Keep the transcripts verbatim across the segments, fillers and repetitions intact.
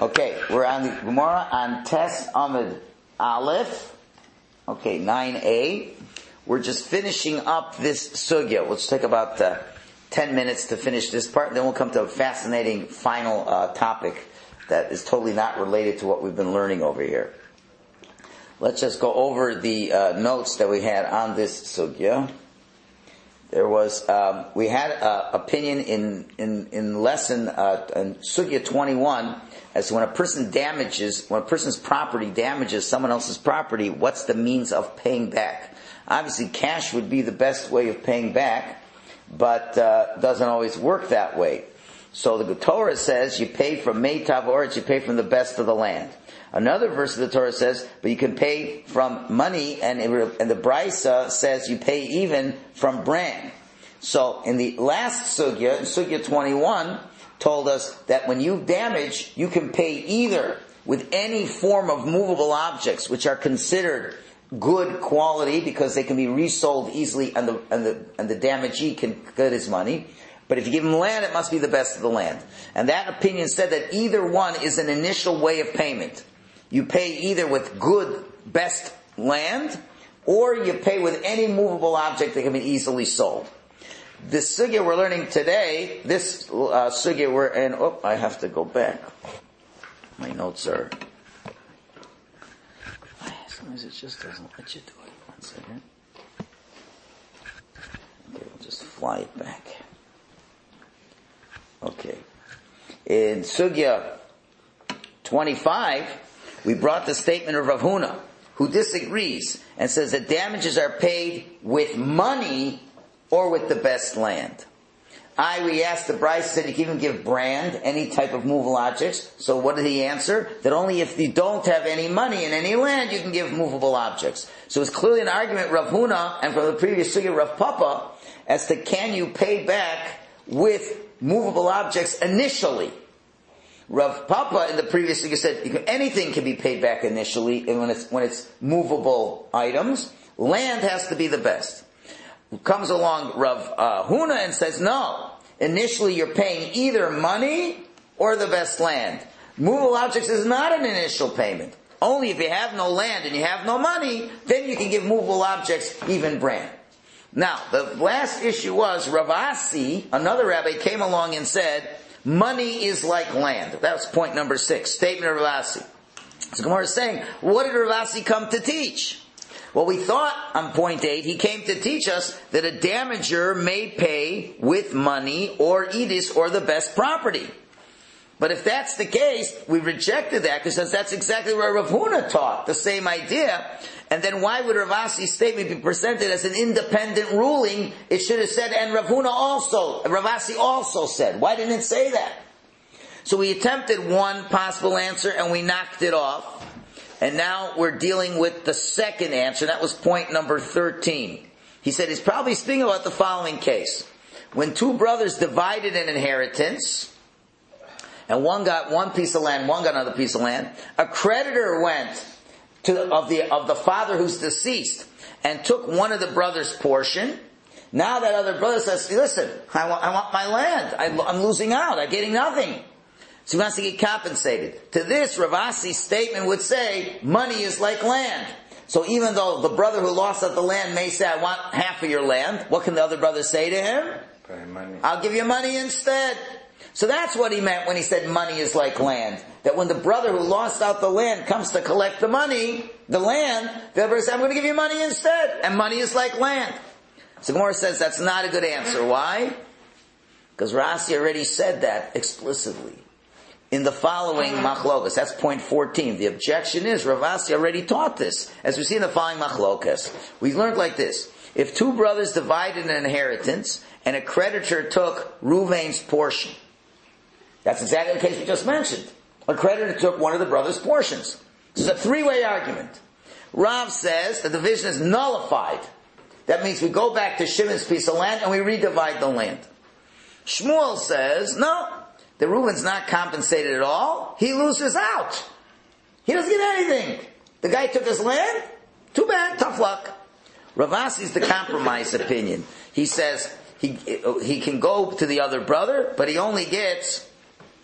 Okay, we're on the Gemara on Tes Amud Aleph. Okay, nine A. We're just finishing up this sugya. Let's take about uh, ten minutes to finish this part, and then we'll come to a fascinating final uh, topic that is totally not related to what we've been learning over here. Let's just go over the uh, notes that we had on this sugya. There was, um, we had uh, opinion in, in, in lesson, uh, in Sugya twenty-one, as to when a person damages, when a person's property damages someone else's property, what's the means of paying back? Obviously, cash would be the best way of paying back, but, uh, doesn't always work that way. So the Torah says you pay from Meitav Oretz, you pay from the best of the land. Another verse of the Torah says, but you can pay from money, and, and the Brisa says you pay even from bran. So in the last sugya, Sugya twenty-one, told us that when you damage, you can pay either with any form of movable objects, which are considered good quality because they can be resold easily, and the and the and the damagee can get his money. But if you give him land, it must be the best of the land. And that opinion said that either one is an initial way of payment. You pay either with good, best land, or you pay with any movable object that can be easily sold. The sugya we're learning today, this uh, sugya we're in, oh, I have to go back. My notes are, sometimes it just doesn't let you do it. One second. Okay, we'll just fly it back. Okay. In sugya twenty-five, we brought the statement of Rav Huna, who disagrees and says that damages are paid with money or with the best land. I, we asked the Bryce, said you can even give brand, any type of movable objects. So what did he answer? That only if you don't have any money in any land, you can give movable objects. So it's clearly an argument, Rav Huna, and from the previous sugya, Rav Papa, as to can you pay back with movable objects initially. Rav Papa in the previous sugya said you can, anything can be paid back initially when it's, when it's movable items. Land has to be the best. Comes along Rav uh, Huna and says, no, initially you're paying either money or the best land. Movable objects is not an initial payment. Only if you have no land and you have no money, then you can give movable objects even brand. Now, the last issue was Rav Asi, another rabbi, came along and said, money is like land. That was point number six, statement of Rav Asi. So Gemara is saying, what did Rav Asi come to teach? Well, we thought on point eight, he came to teach us that a damager may pay with money or edis or the best property. But if that's the case, we rejected that because that's exactly what Rav Huna taught, the same idea. And then why would Rav Asi's statement be presented as an independent ruling? It should have said, and Rav Huna also, Rav Asi also said. Why didn't it say that? So we attempted one possible answer and we knocked it off. And now we're dealing with the second answer. That was point number thirteen. He said he's probably speaking about the following case. When two brothers divided an inheritance, and one got one piece of land, one got another piece of land, a creditor went to of the of the father who's deceased and took one of the brother's portion. Now that other brother says, listen, I want, I want my land. I, I'm losing out. I'm getting nothing. So he wants to get compensated. To this, Rav Asi's statement would say, money is like land. So even though the brother who lost out the land may say, I want half of your land, what can the other brother say to him? Pay money. I'll give you money instead. So that's what he meant when he said money is like land. That when the brother who lost out the land comes to collect the money, the land, the other brother says, I'm going to give you money instead. And money is like land. So Gemara says that's not a good answer. Why? Because Rav Asi already said that explicitly in the following machlokas. That's point fourteen. The objection is Rav Asi already taught this. As we see in the following machlokas, we learned like this. If two brothers divided an inheritance and a creditor took Ruvain's portion, that's exactly the case we just mentioned. A creditor took one of the brother's portions. This is a three-way argument. Rav says the division is nullified. That means we go back to Shimon's piece of land and we redivide the land. Shmuel says, no, the Reuven's not compensated at all. He loses out. He doesn't get anything. The guy took his land. Too bad. Tough luck. Rav Asi's the compromise opinion. He says he he can go to the other brother, but he only gets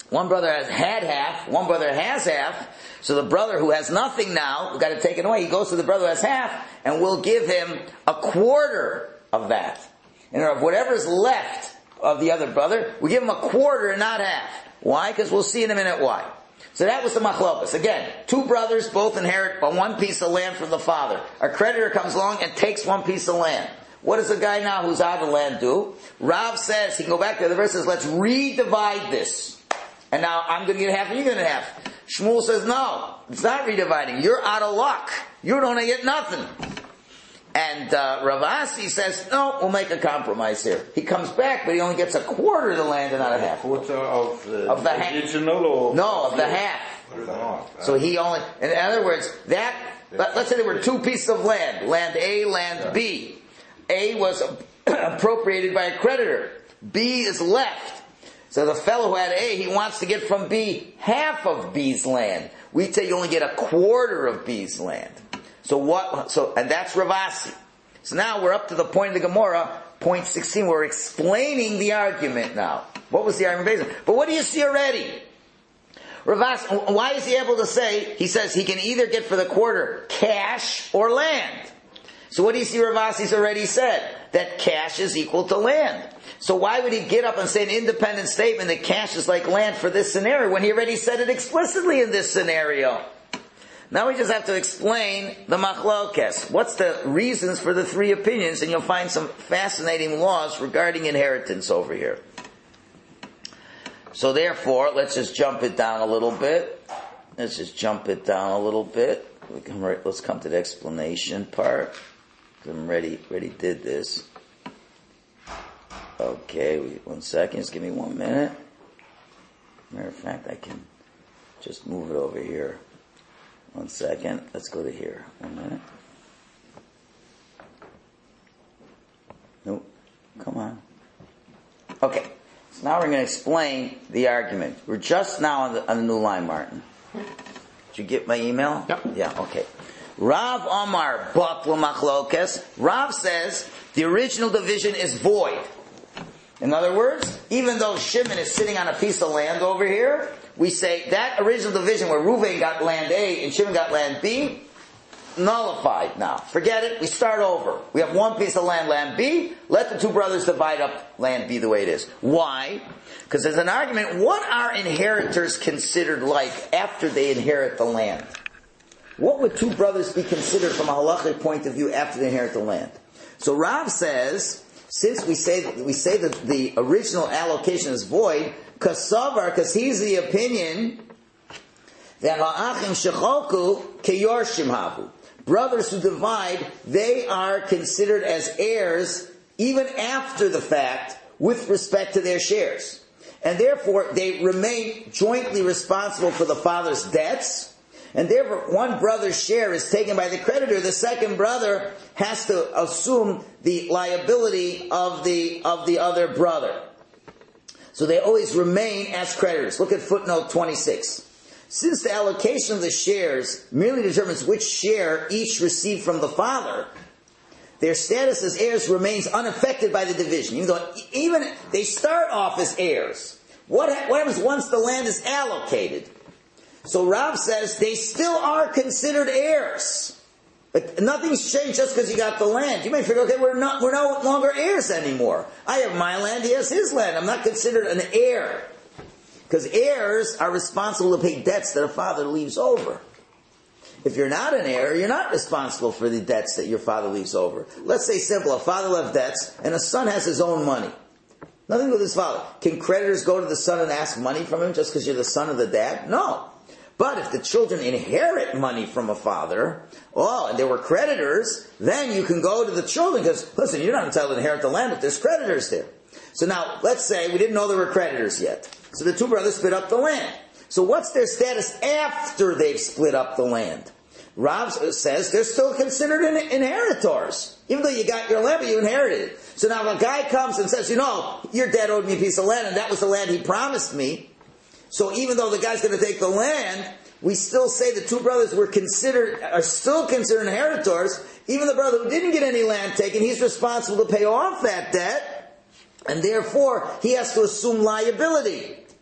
One brother has had half, one brother has half, so the brother who has nothing now, we've got to take it away, he goes to the brother who has half, and we'll give him a quarter of that. And of whatever's left of the other brother, we give him a quarter and not half. Why? Because we'll see in a minute why. So that was the machlokas. Again, two brothers both inherit one piece of land from the father. A creditor comes along and takes one piece of land. What does a guy now who's out of land do? Rav says, he can go back to the verse, says, let's redivide this. And now I'm going to get half and you're going to get half. Shmuel says, no, it's not redividing. You're out of luck. You're going to get nothing. And uh, Rav Asi says, no, we'll make a compromise here. He comes back, but he only gets a quarter of the land and not a half. Quarter of the, of the original or? No, of the half. So he only, in other words, that, let, let's say there were two pieces of land. Land A, land B. A was appropriated by a creditor. B is left. So the fellow who had A, he wants to get from B half of B's land. We say you only get a quarter of B's land. So what, so, and that's Rav Asi. So now we're up to the point of the Gemara, point sixteen, we're explaining the argument now. What was the argument based on? But what do you see already? Rav Asi, why is he able to say, he says he can either get for the quarter cash or land. So what do you see Rav Asi's already said? That cash is equal to land. So why would he get up and say an independent statement that cash is like land for this scenario when he already said it explicitly in this scenario? Now we just have to explain the machlokes. What's the reasons for the three opinions? And you'll find some fascinating laws regarding inheritance over here. So therefore, let's just jump it down a little bit. Let's just jump it down a little bit. We come right, let's come to the explanation part. I'm ready, ready did this. Okay, one second, just give me one minute. Matter of fact, I can just move it over here. One second, let's go to here. One minute. Nope, come on. Okay, so now we're going to explain the argument. We're just now on the, on the new line, Martin. Did you get my email? Yep. Yeah, okay. Rav Amar Batla Machlokes. Rav says the original division is void. In other words, even though Shimon is sitting on a piece of land over here, we say that original division where Reuven got land A and Shimon got land B, nullified now. Forget it, we start over. We have one piece of land, land B, let the two brothers divide up land B the way it is. Why? Because there's an argument, what are inheritors considered like after they inherit the land? What would two brothers be considered from a halachic point of view after they inherit the land? So Rav says, since we say that, we say that the original allocation is void, kasavar, because he's the opinion that ha'achim shecholku keyorshim havu. Brothers who divide, they are considered as heirs even after the fact with respect to their shares. And therefore, they remain jointly responsible for the father's debts. And therefore, one brother's share is taken by the creditor. The second brother has to assume the liability of the of the other brother. So they always remain as creditors. Look at footnote twenty-six. Since the allocation of the shares merely determines which share each received from the father, their status as heirs remains unaffected by the division. Even though even they start off as heirs. What, what happens once the land is allocated? So Rav says they still are considered heirs. But nothing's changed just because you got the land. You may figure, okay, we're not, we're no longer heirs anymore. I have my land, he has his land. I'm not considered an heir. Because heirs are responsible to pay debts that a father leaves over. If you're not an heir, you're not responsible for the debts that your father leaves over. Let's say simple, a father left debts and a son has his own money. Nothing with his father. Can creditors go to the son and ask money from him just because you're the son of the dad? No. But if the children inherit money from a father, oh, and there were creditors, then you can go to the children because, listen, you're not entitled to inherit the land, but there's creditors there. So now, let's say we didn't know there were creditors yet. So the two brothers split up the land. So what's their status after they've split up the land? Rav says they're still considered in- inheritors. Even though you got your land, but you inherited it. So now if a guy comes and says, you know, your dad owed me a piece of land and that was the land he promised me. So even though the guy's going to take the land, we still say the two brothers were considered, are still considered inheritors. Even the brother who didn't get any land taken, he's responsible to pay off that debt. And therefore, he has to assume liability.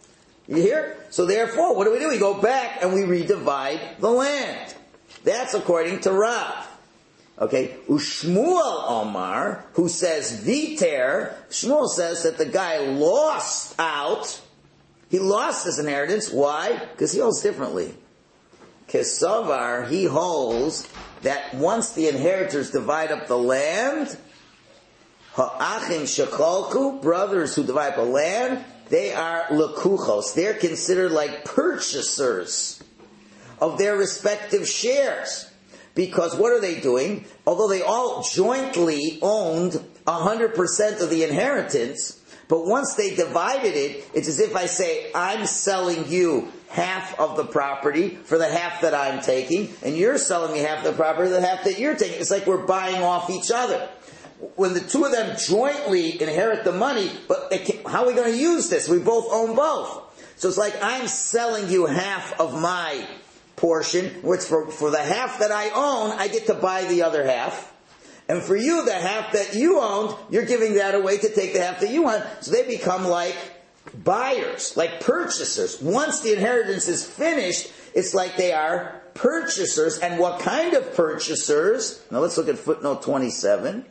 You hear? So therefore, what do we do? We go back and we redivide the land. That's according to Rav. Okay, Ushmuel Omar, who says Viter, Shmuel says that the guy lost out. He lost his inheritance. Why? Because he holds differently. Kesavar, he holds that once the inheritors divide up the land, Ha'achim Shekolku, brothers who divide up the land, they are lekuchos. They're considered like purchasers of their respective shares. Because what are they doing? Although they all jointly owned one hundred percent of the inheritance, but once they divided it, it's as if I say, I'm selling you half of the property for the half that I'm taking, and you're selling me half the property for the half that you're taking. It's like we're buying off each other. When the two of them jointly inherit the money, but how are we going to use this? We both own both. So it's like I'm selling you half of my portion, which for, for the half that I own, I get to buy the other half. And for you, the half that you owned, you're giving that away to take the half that you want. So they become like buyers, like purchasers. Once the inheritance is finished, it's like they are purchasers. And what kind of purchasers? Now let's look at footnote twenty-seven.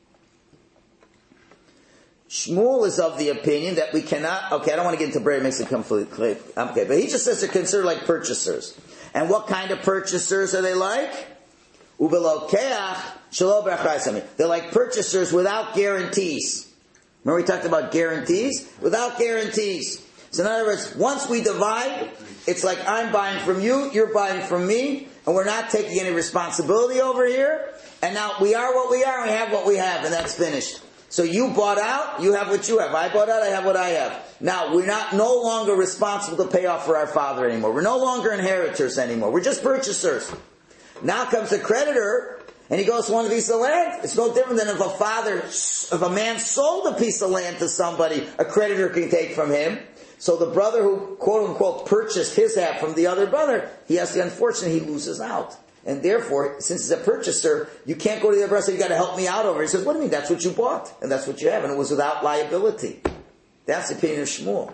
Shmuel is of the opinion that we cannot, okay, I don't want to get into Bray, it makes it completely, okay, but he just says they're considered like purchasers. And what kind of purchasers are they like? Ubelokeach shelo b'achrayis. They're like purchasers without guarantees. Remember we talked about guarantees? Without guarantees. So in other words, once we divide, it's like I'm buying from you, you're buying from me, and we're not taking any responsibility over here. And now we are what we are, and we have what we have, and that's finished. So you bought out, you have what you have. I bought out, I have what I have. Now, we're not no longer responsible to pay off for our father anymore. We're no longer inheritors anymore. We're just purchasers. Now comes the creditor, and he goes to one piece of land. It's no different than if a father, if a man sold a piece of land to somebody, a creditor can take from him. So the brother who, quote unquote, purchased his half from the other brother, he has the unfortunate, he loses out. And therefore, since he's a purchaser, you can't go to the other brother and say, you got to help me out over here. He says, what do you mean? That's what you bought. And that's what you have. And it was without liability. That's the opinion of Shmuel.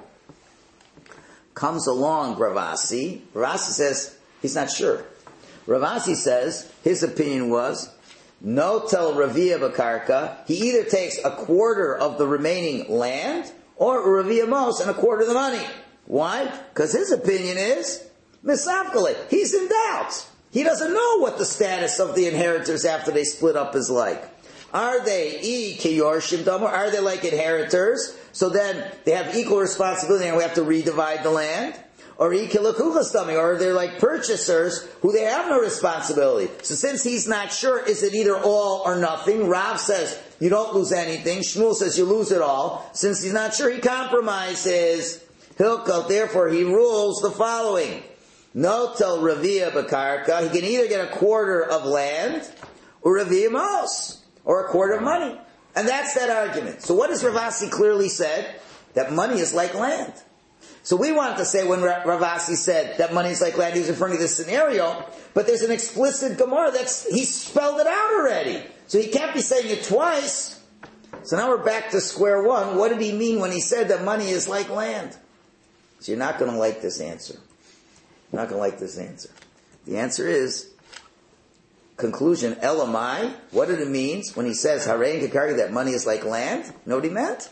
Comes along Ravasi. Ravasi says, he's not sure. Ravasi says, his opinion was, no tel ravia b'karka. He either takes a quarter of the remaining land, or ravia mos and a quarter of the money. Why? Because his opinion is, misafkale. He's in doubt. He doesn't know what the status of the inheritors after they split up is like. Are they e kiyorshim damar? Are they like inheritors? So then they have equal responsibility and we have to redivide the land? Or e kilakuchas damar? Or are they like purchasers who they have no responsibility? So since he's not sure, is it either all or nothing? Rav says you don't lose anything. Shmuel says you lose it all. Since he's not sure, he compromises. Hilkot, therefore he rules the following. No tel ravia b'karka. He can either get a quarter of land, or ravia mos, or a quarter of money. And that's that argument. So what has Ravasi clearly said? That money is like land. So we want to say when Ravasi said that money is like land, he was referring to this scenario, but there's an explicit Gemara that's, he spelled it out already. So he can't be saying it twice. So now we're back to square one. What did he mean when he said that money is like land? So you're not going to like this answer. You're not going to like this answer. The answer is, conclusion, Elamai, what did it mean when he says, Harein Kakarga, that money is like land? You know what he meant?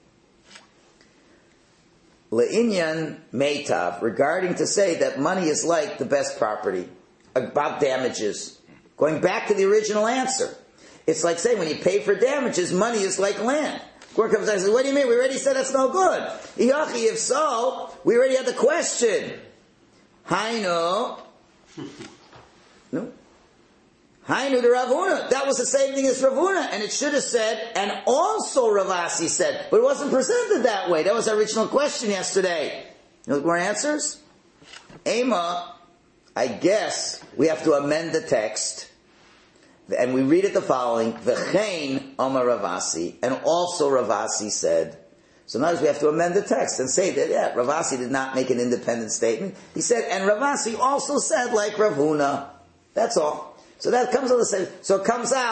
Le'inyan Meitav, regarding to say that money is like the best property, about damages. Going back to the original answer. It's like saying when you pay for damages, money is like land. Court comes out and says, what do you mean? We already said that's no good. Iyachi, if so, we already had the question. Hainu. No. Hainu the Ravuna. That was the same thing as Ravuna. And it should have said, and also Ravasi said. But it wasn't presented that way. That was our original question yesterday. You know what more answers? Ema, I guess we have to amend the text. And we read it the following. V'chein Omar Ravasi. And also Ravasi said. So now we have to amend the text and say that, yeah, Ravasi did not make an independent statement. He said, and Ravasi also said like Ravuna. That's all. So that comes on the same. So it comes out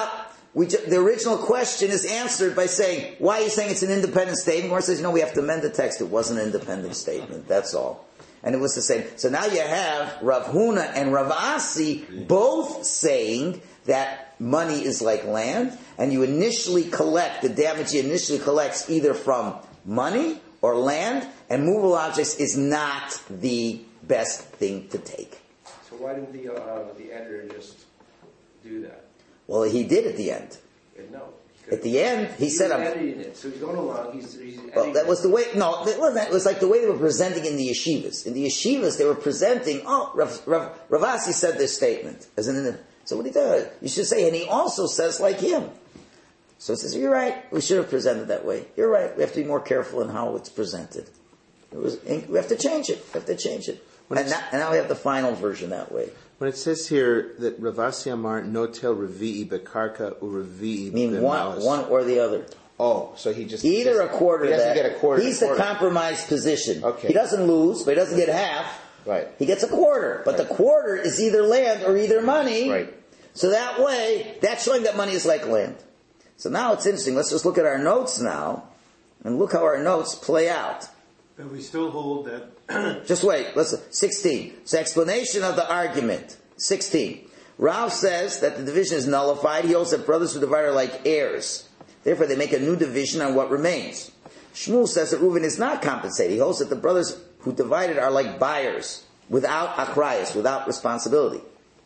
we ju- the original question is answered by saying, why are you saying it's an independent statement? Gemara says, you know, we have to amend the text. It wasn't an independent statement. That's all. And it was the same. So now you have Rav Huna and Rav Asi both saying that money is like land, and you initially collect, the damage you initially collects either from money or land, and movable objects is not the best thing to take. So why didn't the uh, the editor just do that? Well, he did at the end. Yeah, no. At the end, he, he said, was I'm, editing it. So he's going along, he's, he's well, that was the way, no, it wasn't, it was like the way they were presenting in the yeshivas. In the yeshivas, they were presenting, oh, Rav, Rav, Rav Asi said this statement. As in, so what he did, you should say, and he also says like him. So he says, you're right, we should have presented that way. You're right, we have to be more careful in how it's presented. It was, we have to change it, we have to change it. And now, and now we have the final version that way. When it says here that Rav Asi Amar notel revi'i bekarka urevi'i, mean one, one or the other. Oh, so he just either just, a quarter. He doesn't that, get a quarter. He's a quarter. the compromised position. Okay. He doesn't lose, but he doesn't get half. Right. He gets a quarter, but right. the quarter is either land or either money. Right. So that way, that's showing that money is like land. So now it's interesting. Let's just look at our notes now, and look how our notes play out. But we still hold that. Just wait. Listen. sixteen. So explanation of the argument. sixteen. Rav says that the division is nullified. He holds that brothers who divide are like heirs. Therefore, they make a new division on what remains. Shmuel says that Reuven is not compensated. He holds that the brothers who divided are like buyers, without achrayus, without responsibility.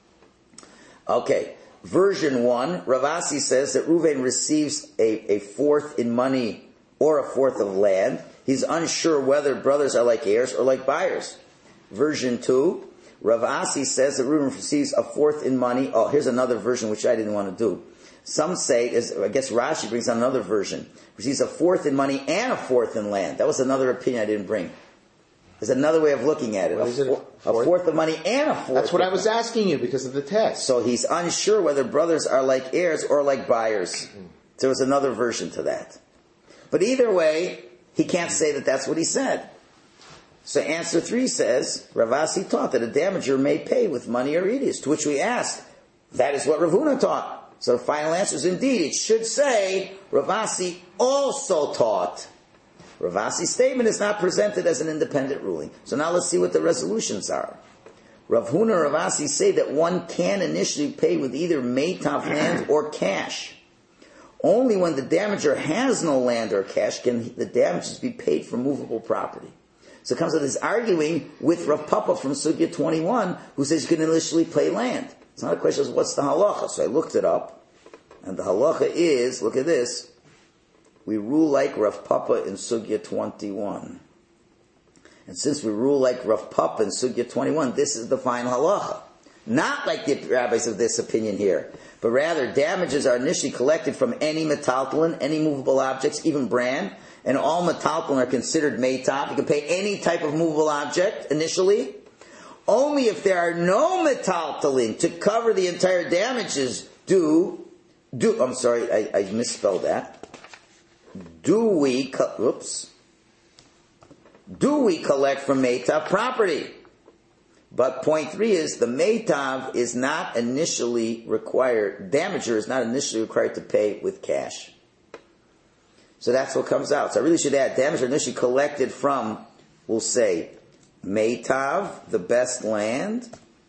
Okay. Version one, Rav Asi says that Reuven receives a, a fourth in money or a fourth of land. He's unsure whether brothers are like heirs or like buyers. Version two, Rav Asi says that Reuben receives a fourth in money. Oh, here's another version which I didn't want to do. Some say, is I guess Rashi brings down another version, receives a fourth in money and a fourth in land. That was another opinion I didn't bring. There's another way of looking at it. What a, is it? Four, a fourth of money and a fourth. That's what I was asking you because of the text. So he's unsure whether brothers are like heirs or like buyers. There was another version to that. But either way, he can't say that that's what he said. So answer three says, Rav Asi taught that a damager may pay with money or edis, to which we asked, that is what Rav Huna taught. So the final answer is indeed, it should say, Rav Asi also taught. Rav Asi's statement is not presented as an independent ruling. So now let's see what the resolutions are. Rav Huna and Rav Asi say that one can initially pay with either meitav land or cash. Only when the damager has no land or cash can the damages be paid for movable property. So it comes to this arguing with Rav Papa from Sugya twenty-one, who says you can initially pay land. It's not a question of what's the halacha. So I looked it up, and the halacha is, look at this, we rule like Rav Papa in Sugya twenty-one. And since we rule like Rav Papa in Sugya twenty-one, this is the final halacha. Not like the rabbis of this opinion here, but rather damages are initially collected from any metaltalin, any movable objects, even bran, and all metaltalin are considered meitav. You can pay any type of movable object initially. Only if there are no metaltalin to cover the entire damages do, do, I'm sorry, I, I misspelled that. Do we, oops, do we collect from meitav property? But point three is the meitav is not initially required, damager is not initially required to pay with cash. So that's what comes out. So I really should add, damager initially collected from, we'll say, meitav, the best land,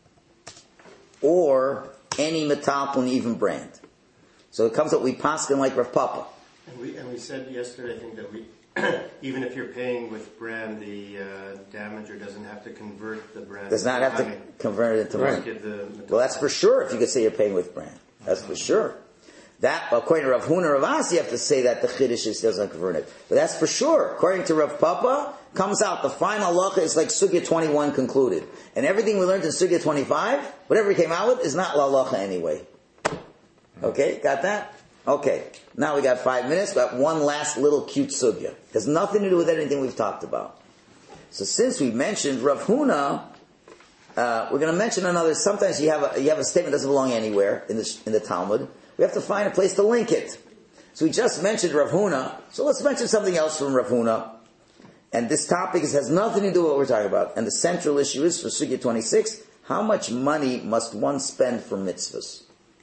or any metaltalin, even brand. So it comes out, we paskin like Rav Papa. And we, and we said yesterday, I think, that we, even if you're paying with brand, the uh, damager doesn't have to convert the brand. Does not have to money. convert it into money. Right. Well, that's for sure if you could say you're paying with brand. That's for sure. That, according to Rav Huna, Rav Asi, you have to say that the Chiddush is doesn't convert it. But that's for sure. According to Rav Papa, comes out, the final halacha is like Sugya twenty-one concluded. And everything we learned in Sugya twenty-five, whatever he came out with, is not la halacha anyway. Okay, got that? Okay, now we got five minutes. We got one last little cute sugya. It has nothing to do with anything we've talked about. So since we mentioned Rav Huna, uh, we're going to mention another. Sometimes you have a, you have a statement that doesn't belong anywhere in the in the Talmud. We have to find a place to link it. So we just mentioned Rav Huna. So let's mention something else from Rav Huna. And this topic is, has nothing to do with what we're talking about. And the central issue is for Sugya twenty-six: how much money must one spend for mitzvahs?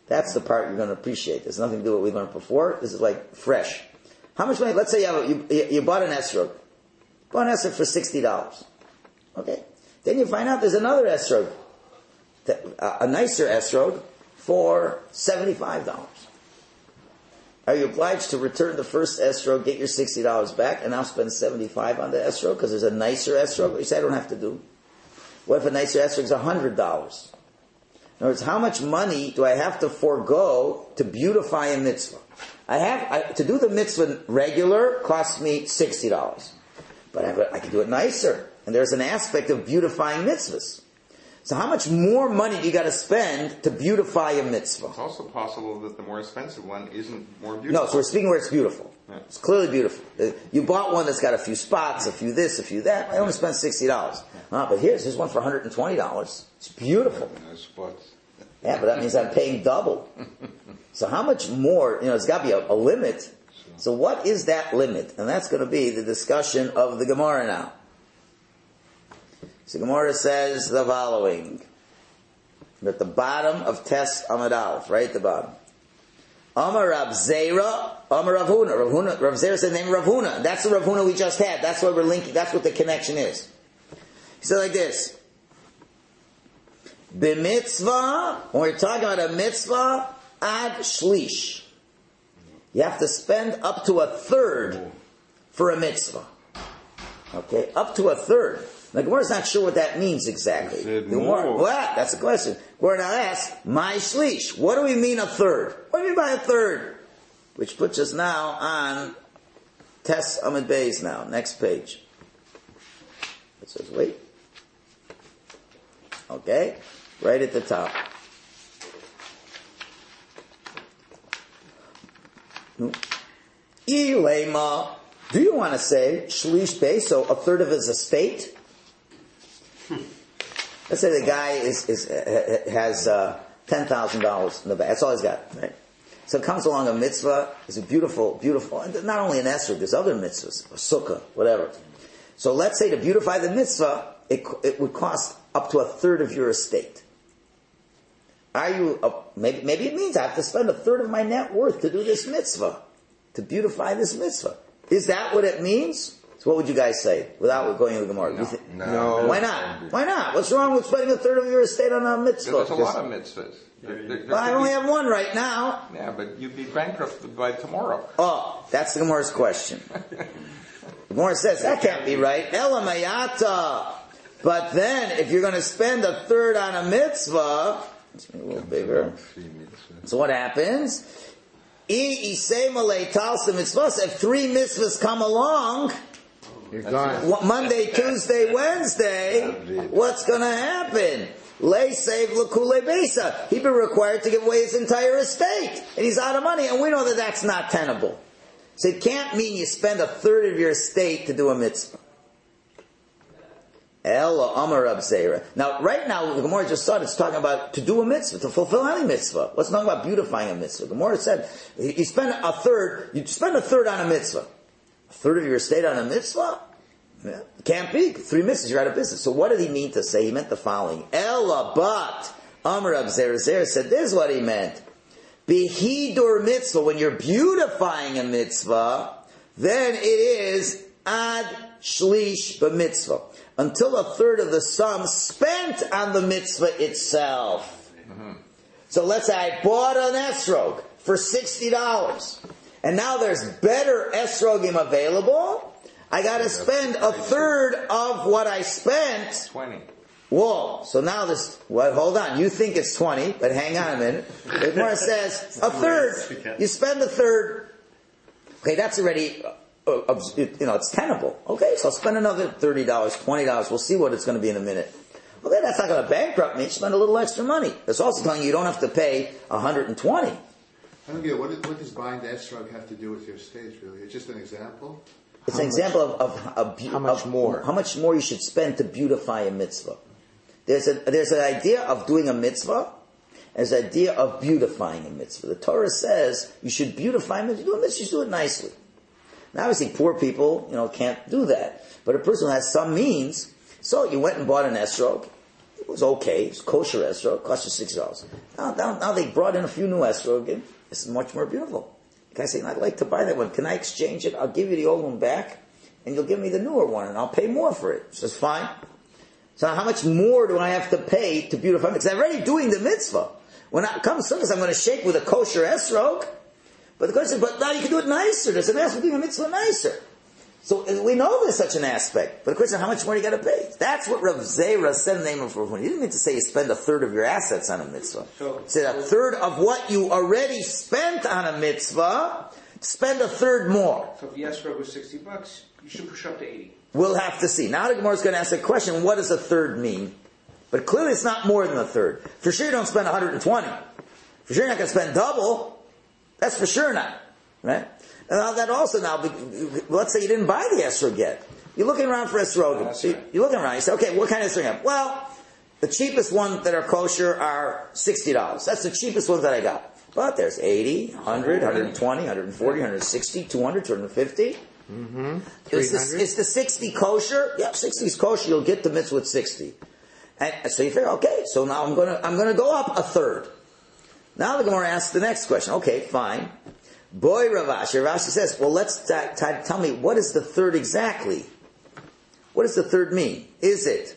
That's the part you're going to appreciate. There's nothing to do with what we learned before. This is like fresh. How much money? Let's say you, have a, you, you bought an esrog. Bought an esrog for sixty dollars. Okay. Then you find out there's another esrog, a nicer esrog, for seventy-five dollars. Are you obliged to return the first esrog, get your sixty dollars back, and now spend seventy-five dollars on the esrog because there's a nicer esrog? You say, I don't have to do. What if a nicer esrog is one hundred dollars? In other words, how much money do I have to forego to beautify a mitzvah? I have, I, to do the mitzvah regular costs me sixty dollars. But I, I can do it nicer. And there's an aspect of beautifying mitzvahs. So how much more money do you got to spend to beautify a mitzvah? It's also possible that the more expensive one isn't more beautiful. No, so we're speaking where it's beautiful. Yeah. It's clearly beautiful. You bought one that's got a few spots, a few this, a few that. I only spent sixty dollars. Ah, but here's, here's one for one hundred twenty dollars. It's beautiful. No spots. Yeah, but that means I'm paying double. So how much more, you know, there's got to be a, a limit. So what is that limit? And that's going to be the discussion of the Gemara now. So Gemara says the following. At the bottom of Tes Amud Aleph, right at the bottom. Amar Rav Zera, Amar Rav Huna. Rav Huna, Rav Zera said the name of Rav Huna. That's the Rav Huna we just had. That's why we're linking, that's what the connection is. He said like this. B'mitzvah, when we're talking about a mitzvah, ad shlish. You have to spend up to a third for a mitzvah. Okay, up to a third. The Gemara's not sure what that means exactly. The Gemara, what? That's the question. Gemara now asks, my shlish. What do we mean a third? What do we mean by a third? Which puts us now on Tes Amud Beis now. Next page. It says, wait. Okay. Right at the top. Ilema. Do you want to say shlish beis, so a third of his estate? Let's say the guy is, is has uh, ten thousand dollars in the bank. That's all he's got, right? So comes along a mitzvah. It's a beautiful, beautiful. Not only an esrog, there's other mitzvahs, a sukkah, whatever. So let's say to beautify the mitzvah, it, it would cost up to a third of your estate. Are you? Uh, maybe maybe it means I have to spend a third of my net worth to do this mitzvah, to beautify this mitzvah. Is that what it means? So what would you guys say without going into the Gemara? No, think, no, no. Why not? Why not? What's wrong with spending a third of your estate on a mitzvah? There's a lot of mitzvahs. There, there, there well, I only be, have one right now. Yeah, but you'd be bankrupt by tomorrow. Oh, that's the Gemara's question. The Gemara says that can't be right. Elamayata. But then, if you're going to spend a third on a mitzvah, let's make it a little bigger. So what happens? If three mitzvahs come along, you're gone. Monday, Tuesday, Wednesday, what's going to happen? Lay save l'kulei besa. He'd be required to give away his entire estate, and he's out of money, and we know that that's not tenable. So it can't mean you spend a third of your estate to do a mitzvah. Ella Amar Rav Zera. Now, right now, the Gemara just said it's talking about to do a mitzvah, to fulfill any mitzvah. Let's talk about beautifying a mitzvah. The Gemara said you spend a third, you spend a third on a mitzvah. A third of your estate on a mitzvah? Yeah. Can't be. Three mitzvahs, you're out of business. So what did he mean to say? He meant the following. Ella, but Amar Rav Zera Zera said this is what he meant. Behidur mitzvah, when you're beautifying a mitzvah, then it is ad shlish b'mitzvah. Until a third of the sum spent on the mitzvah itself. Mm-hmm. So let's say I bought an esrog for sixty dollars. And now there's better esrogim available. I gotta spend a third of what I spent. twenty. Whoa. So now this, well, hold on. You think it's twenty, but hang on a minute. The Gemara says a third. You spend a third. Okay, that's already... Uh, you know, it's tenable. Okay, so I'll spend another thirty dollars, twenty dollars. We'll see what it's going to be in a minute. Okay, that's not going to bankrupt me. Spend a little extra money. It's also telling you you don't have to pay one hundred twenty. I don't get it. What, what does buying the esrog have to do with your estate, really? It's just an example? It's How an much, example of, of, of, how much of more? How much more you should spend to beautify a mitzvah. There's a, there's an idea of doing a mitzvah. There's an idea of beautifying a mitzvah. The Torah says you should beautify a mitzvah. You do a mitzvah, you should do it nicely. Now obviously poor people, you know, can't do that. But a person who has some means, so you went and bought an esrog. was okay. It's kosher esrog. Cost you sixty dollars. Now, now, now they brought in a few new esrog again. This is much more beautiful. The guy saying, I'd like to buy that one. Can I exchange it? I'll give you the old one back, and you'll give me the newer one, and I'll pay more for it. He says, fine. So how much more do I have to pay to beautify it? Because I'm already doing the mitzvah. When I come Sukkot, I'm going to shake with a kosher esrog. But the question is, but now you can do it nicer. There's an aspect of doing a mitzvah nicer. So we know there's such an aspect. But the question is, how much more you got to pay? That's what Rav Zera said in the name of Rav Huna. He didn't mean to say you spend a third of your assets on a mitzvah. So, he said a third of what you already spent on a mitzvah, spend a third more. So if the escrow was sixty bucks, you should push up to eighty. We'll have to see. Now the Gemara is going to ask a question, what does a third mean? But clearly it's not more than a third. For sure you don't spend one hundred twenty. For sure you're not going to spend double. That's for sure not. Right? And now that also now, let's say you didn't buy the esrog yet. You're looking around for esrogim. So right. you're looking around, you say, okay, what kind of esrog do you have? Well, the cheapest ones that are kosher are sixty dollars. That's the cheapest ones that I got. But there's eighty, one hundred, one hundred twenty, one hundred forty, one hundred sixty, two hundred, two hundred fifty. Mm-hmm. Is the, is the sixty kosher? Yep, sixty is kosher. You'll get the mitzvah with sixty. And so you figure, okay, so now I'm gonna, I'm gonna go up a third. Now the Gemara asks the next question. Okay, fine. Boy, Ravashi. Ravashi says, well, let's t- t- tell me, what is the third exactly? What does the third mean? Is it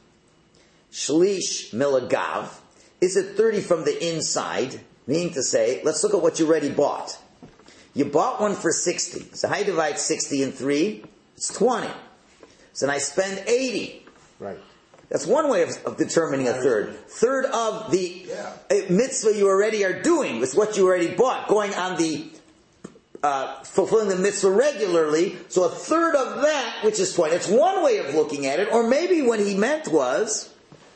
shlish milagav? Is it thirty from the inside? Meaning to say, let's look at what you already bought. You bought one for sixty. So how do you divide sixty in three? It's twenty. So then I spend eighty. Right. That's one way of, of determining a third. Third of the uh, mitzvah you already are doing with what you already bought, going on the uh, fulfilling the mitzvah regularly. So a third of that, which is twenty. It's one way of looking at it. Or maybe what he meant was,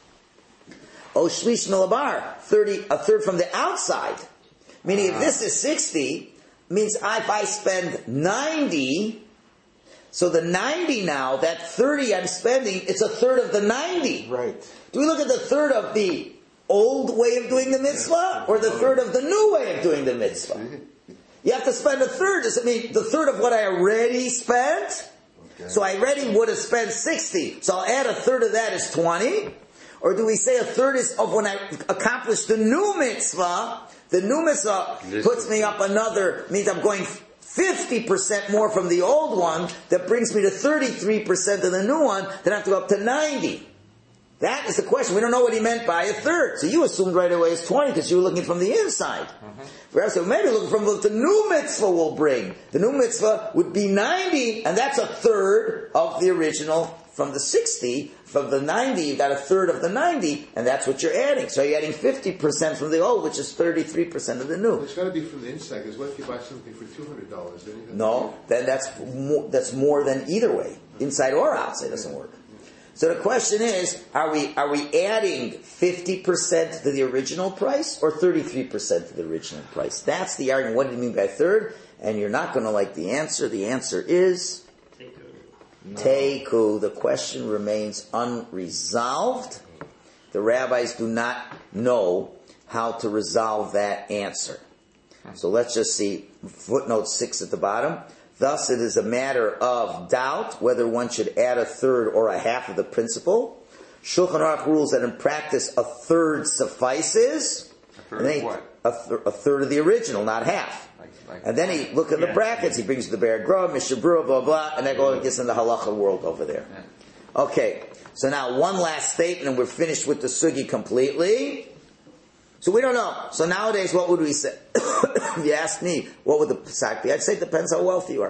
oh shlish milabar, thirty, a third from the outside. Meaning, if this is sixty, means if I spend ninety. So the ninety now, that thirty I'm spending, it's a third of the ninety. Right. Do we look at the third of the old way of doing the mitzvah, or the third of the new way of doing the mitzvah? You have to spend a third. Does it mean the third of what I already spent? Okay. So I already would have spent sixty. So I'll add a third of that is twenty. Or do we say a third is of when I accomplished the new mitzvah? The new mitzvah puts me up another, means I'm going fifty percent more from the old one, that brings me to thirty-three percent of the new one, then I have to go up to ninety. That is the question. We don't know what he meant by a third. So you assumed right away it's twenty because you were looking from the inside. Mm-hmm. Whereas so maybe looking from what the new mitzvah will bring. The new mitzvah would be ninety, and that's a third of the original from the sixty. From the ninety, you got a third of the ninety, and that's what you're adding. So you're adding fifty percent from the old, which is thirty-three percent of the new. Well, it's got to be from the inside, because what if you buy something for two hundred dollars? No, then that's more, that's more than either way. Inside or outside doesn't work. So the question is, are we are we adding fifty percent to the original price or thirty-three percent to the original price? That's the argument. What do you mean by third? And you're not going to like the answer. The answer is No. Teiku. The question remains unresolved. The rabbis do not know how to resolve that answer. So let's just see footnote six at the bottom. Thus it is a matter of doubt whether one should add a third or a half of the principle. Shulchan Aruch rules that in practice a third suffices. A third of what? A, th- a third of the original, not half. Like, like, and then he look at the yeah, brackets. Yeah. He brings the Be'er Grov, Mishnah Berurah, blah blah, and that goes gets in the halacha world over there. Yeah. Okay, so now one last statement, and we're finished with the sugi completely. So we don't know. So nowadays, what would we say? If you ask me, what would the psak be? I'd say it depends how wealthy you are.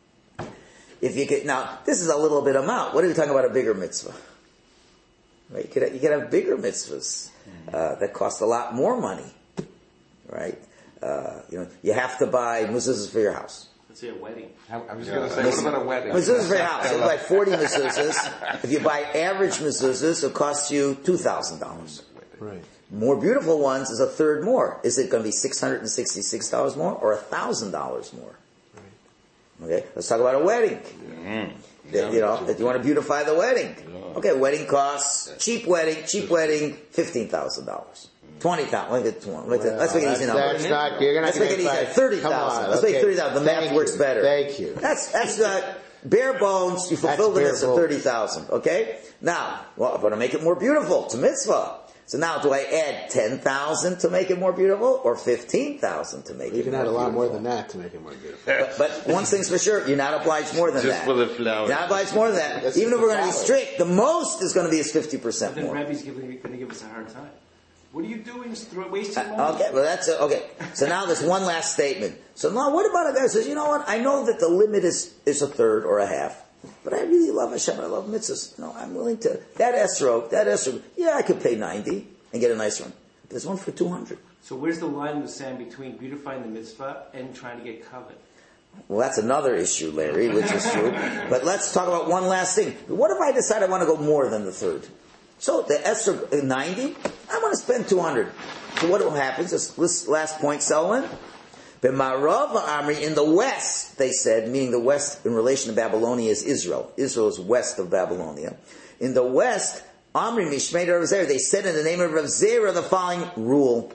If you get now, this is a little bit amount. What are we talking about? A bigger mitzvah, right? You could you could have bigger mitzvahs uh, that cost a lot more money, right? Uh, you know, you have to buy mezuzahs for your house. Let's say a wedding. I, I was going to say, what about a wedding? Mezuzahs for your house. You buy forty mezuzahs. If you buy average mezuzahs, it costs you two thousand dollars. Right. More beautiful ones is a third more. Is it going to be six hundred sixty-six dollars more or one thousand dollars more? Right. Okay, let's talk about a wedding. Mm. Yeah. You know, if you want to beautify the wedding. Yeah. Okay, wedding costs, cheap wedding, cheap wedding, fifteen thousand dollars. twenty thousand dollars. Let's, well, let's make it easy now. That's not, you're gonna let's make it easy. thirty thousand dollars. Let's okay. make thirty thousand dollars. The math you. works better. Thank you. That's, that's, uh, bare bones, you fulfill the mitzvah, thirty thousand, okay? Now, well, I'm going to make it more beautiful. It's a mitzvah. So now, do I add ten thousand to make it more beautiful, or fifteen thousand to make you it more beautiful? You can add a lot more than that to make it more beautiful. But, but one thing's for sure, you're not obliged more than Just that. for the flower. You're not obliged more than that. That's Even if the we're going to be flower. strict, the most is going to be is fifty percent Then more. Rebbe's going to give us a hard time. What are you doing? Just throw, wasting money? Uh, okay, well that's, uh, okay. So now there's one last statement. So now what about a guy who says, you know what, I know that the limit is, is a third or a half, but I really love Hashem, I love mitzvahs. No, I'm willing to, that esrog, that esrog, yeah, I could pay ninety and get a nice one. There's one for two hundred. So where's the line in the sand between beautifying the mitzvah and trying to get covet? Well, that's another issue, Larry, which is true. But let's talk about one last thing. What if I decide I want to go more than the third? So the esrog ninety, I want to spend two hundred. So what happens? This last point, Selwyn. B'marava Amri, in the west, they said, meaning the west in relation to Babylonia is Israel. Israel is west of Babylonia. In the west, Amri Mishmei Rav Zera, they said in the name of Rav Zera the following rule.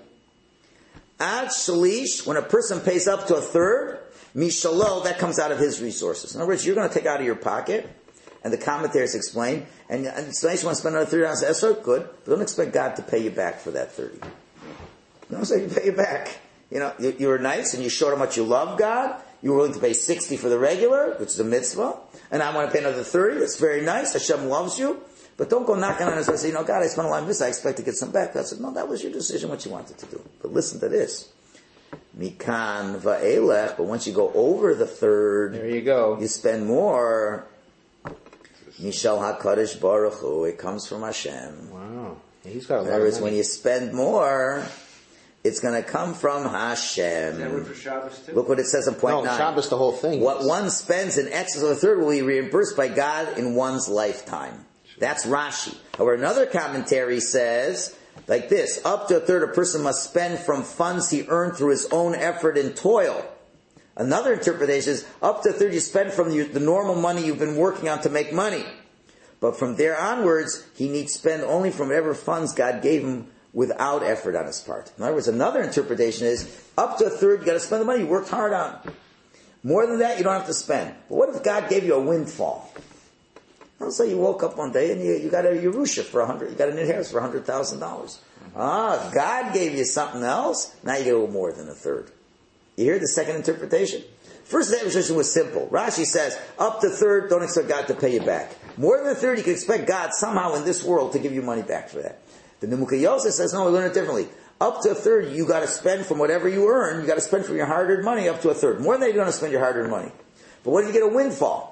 Ad Shalish, when a person pays up to a third, Mishalo, that comes out of his resources. In other words, you're going to take out of your pocket, and the commentaries explain, and, and it's nice you want to spend another thirty dollars esrog, good, but don't expect God to pay you back for that thirty. Don't expect He to pay you back. You know, you, you were nice and you showed how much you love God. You were willing to pay sixty for the regular, which is a mitzvah, and I want to pay another thirty. That's very nice. Hashem loves you. But don't go knocking on his door and say, you know, God, I spent a lot of this. I expect to get some back. God said, no, that was your decision, what you wanted to do. But listen to this. Mikan va'elech. But once you go over the third, There you go. you spend more. Mishal HaKadosh Baruch Hu. It comes from Hashem. Wow. He's got a In lot other of words, money. when you spend more, it's going to come from Is that Hashem. word for Shabbos too? Look what it says in point No, nine. Shabbos, the whole thing. What one spends in excess of a third will be reimbursed by God in one's lifetime. That's Rashi. However, another commentary says, like this, up to a third a person must spend from funds he earned through his own effort and toil. Another interpretation is, up to a third you spend from the, the normal money you've been working on to make money. But from there onwards, he needs to spend only from whatever funds God gave him without effort on his part. In other words, another interpretation is, up to a third you got to spend the money you worked hard on. More than that, you don't have to spend. But what if God gave you a windfall? Let's say you woke up one day and you, you got a Yerusha for a hundred, you got an inheritance for a hundred thousand dollars. Ah, God gave you something else, now you get a little more than a third. You hear the second interpretation? First interpretation was simple. Rashi says, up to third, don't expect God to pay you back. More than a third, you can expect God somehow in this world to give you money back for that. The Nimukei Yosef says, no, we learn it differently. Up to a third, you got to spend from whatever you earn, you got to spend from your hard-earned money up to a third. More than that, you don't have to spend your hard-earned money. But what if you get a windfall?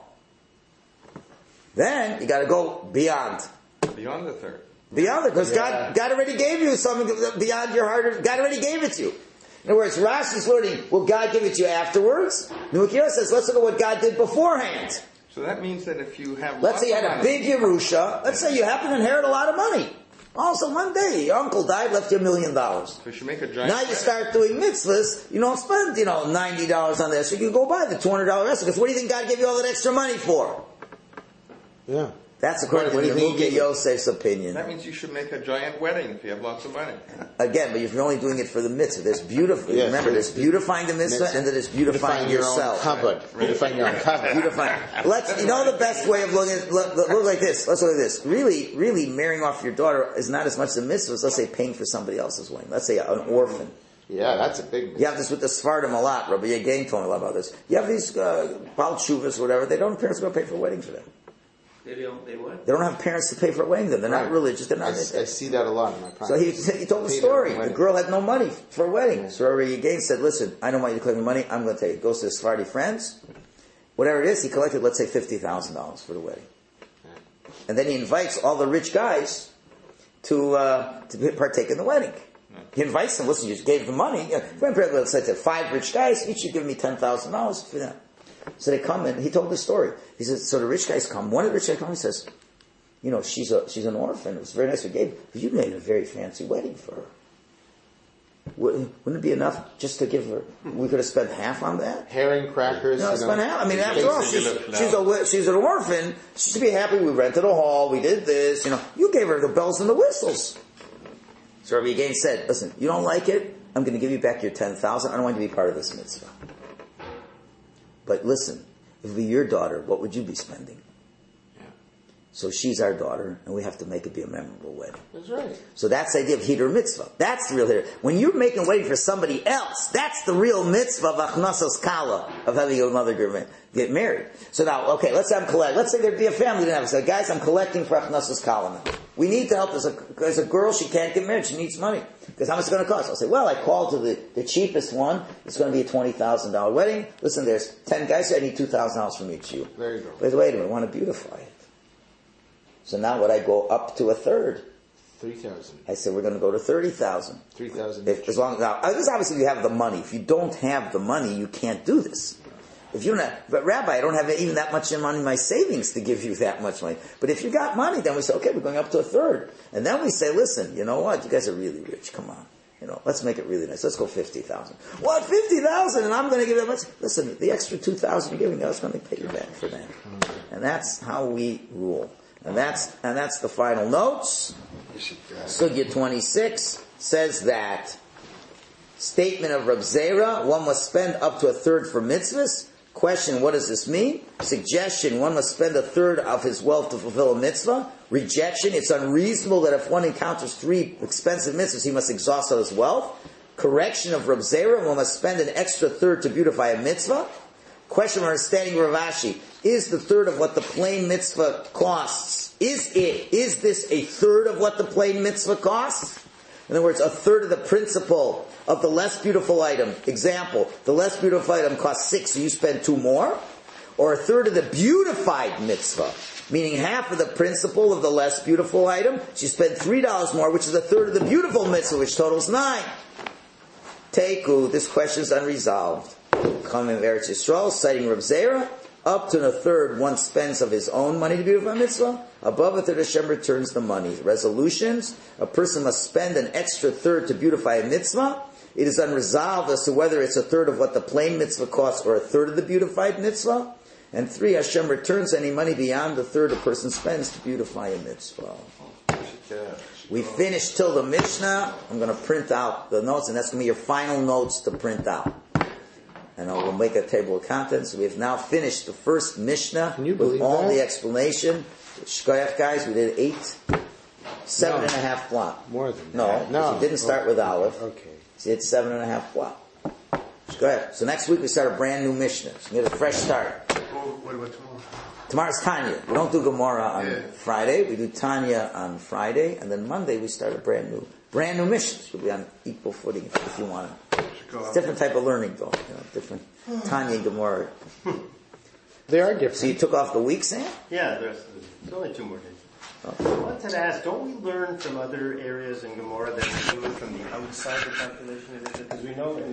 Then you got to go beyond. Beyond the third. Beyond it, because Yeah. God, God already gave you something beyond your hard. God already gave it to you. In other words, Rashi's learning, will God give it to you afterwards? Nimukei says, let's look at what God did beforehand. So that means that if you have Let's lots say you of had a money- big Yerusha. Let's say you happen to inherit a lot of money. Also, one day your uncle died, left you a million dollars. So you should make a giant. Now you wedding. start doing mitzvahs. You don't spend, you know, ninety dollars on this. You can go buy the two hundred dollars extra. Because what do you think God gave you all that extra money for? Yeah. That's according What to do you mean? Nimukei Yosef's opinion. That means you should make a giant wedding if you have lots of money. Again, but if you're only doing it for the mitzvah, there's beautiful. Yes, remember, there's beautifying the mitzvah, mitzvah. and then there's beautifying, your yourself. own cupboard. Beautifying your own cupboard. Beautifying. Let's. You know the best way of looking at look, look, look like this. Let's look at this. Really, really, marrying off your daughter is not as much the mitzvah as, let's say, paying for somebody else's wedding. Let's say an orphan. Yeah, that's a big. You have this with the Sephardim a lot. Rabbi Yagain told me a lot about this. You have these uh, Baal Tshuvas or whatever. They don't have parents who go pay for a wedding for them. They don't, they what? They don't have parents to pay for a wedding. Them. They're not Right. religious. They're I, not. I see that a lot in my So practice. he, he told the Paid story. her The wedding. girl had no money for a wedding. So Rabbi Yagain said, listen, I don't want you to collect the money. I'm going to take it. Goes to his Sephardi friends. Whatever it is, he collected, let's say, fifty thousand dollars for the wedding. And then he invites all the rich guys to uh, to partake in the wedding. He invites them. Listen, you just gave the money. Let's say to five rich guys, each should give me ten thousand dollars for that. So they come in. He told the story. He says, so the rich guys come. One of the rich guys comes. He says, you know, she's a she's an orphan. It was very nice we gave, but you made a very fancy wedding for her. Wouldn't, wouldn't it be enough just to give her? We could have spent half on that. Herring crackers. No, you spend know, half. I mean, after all, she's Basically, she's a she's an orphan. She should be happy. We rented a hall. We did this. You know, you gave her the bells and the whistles. So Rabbi Yagain said, "Listen, you don't like it. I'm going to give you back your ten thousand. I don't want you to be part of this mitzvah. But listen, If it were your daughter, what would you be spending? Yeah. So she's our daughter, and we have to make it be a memorable wedding. That's right. So that's the idea of Hidur Mitzvah. That's the real Hidur. When you're making a wedding for somebody else, that's the real mitzvah of Achnasas Kala, of having your mother get married. So now, okay, let's say I'm collecting. Let's say there'd be a family that have say, guys, I'm collecting for Achnasas Kala now. We need to help. As a, as a girl, she can't get married. She needs money. Because how much is it going to cost? I'll say, well, I called to the, the cheapest one. It's going to be a twenty thousand dollars wedding. Listen, there's ten guys here. I need two thousand dollars from each of you. There you go. Wait, wait a minute. I want to beautify it. So now would I go up to a third? Three thousand. I said, we're going to go to thirty thousand. Three thousand. As long as, now, this obviously you have the money. If you don't have the money, you can't do this. If you're not, but Rabbi, I don't have even that much money in my savings to give you that much money. But if you got money, then we say, okay, we're going up to a third. And then we say, listen, you know what? You guys are really rich. Come on. You know, let's make it really nice. Let's go fifty thousand. What? fifty thousand and I'm going to give that much? Listen, the extra two thousand you're giving, that's going to pay you back for that. And that's how we rule. And that's, and that's the final notes. Sugya twenty-six says that statement of Reb Zera, one must spend up to a third for mitzvahs. Question, what does this mean? Suggestion, one must spend a third of his wealth to fulfill a mitzvah. Rejection, it's unreasonable that if one encounters three expensive mitzvahs, he must exhaust all his wealth. Correction of Reb Zera, one must spend an extra third to beautify a mitzvah. Question of understanding Rav Ashi, is the third of what the plain mitzvah costs? Is it, is this a third of what the plain mitzvah costs? In other words, a third of the principle of the less beautiful item. Example, the less beautiful item costs six, so you spend two more. Or a third of the beautified mitzvah, meaning half of the principle of the less beautiful item, so you spend three dollars more, which is a third of the beautiful mitzvah, which totals nine. Teiku, this question is unresolved. Coming of Eretz Yisrael, citing Reb Zera, up to a third one spends of his own money to beautify a mitzvah. Above a third, Hashem returns the money. Resolutions, a person must spend an extra third to beautify a mitzvah. It is unresolved as to whether it's a third of what the plain mitzvah costs or a third of the beautified mitzvah. And three, Hashem returns any money beyond the third a person spends to beautify a mitzvah. We finished till the Mishnah. I'm going to print out the notes, and that's going to be your final notes to print out. And I will make a table of contents. We have now finished the first Mishnah Can you with believe all that? the explanation. Shkoyach, guys, we did eight, seven No. and a half block. More than No, that. No. he didn't start with Aleph. Okay. So it's seven and a half block. Go ahead. So next week we start a brand new Mishnah. So we get a fresh start. What about tomorrow? Tomorrow's Tanya. We don't do Gemara on Yeah. Friday. We do Tanya on Friday, and then Monday we start a brand new, brand new Mishnah. You'll be on equal footing if, if you want to. It's a different type of learning, though. You know, different Tanya and Gemara. They are different. So you took off the week, Sam? Yeah, there's, there's only two more days. Okay. I wanted to ask, don't we learn from other areas in Gemara that we do it from the outside the calculation of it? Because we know in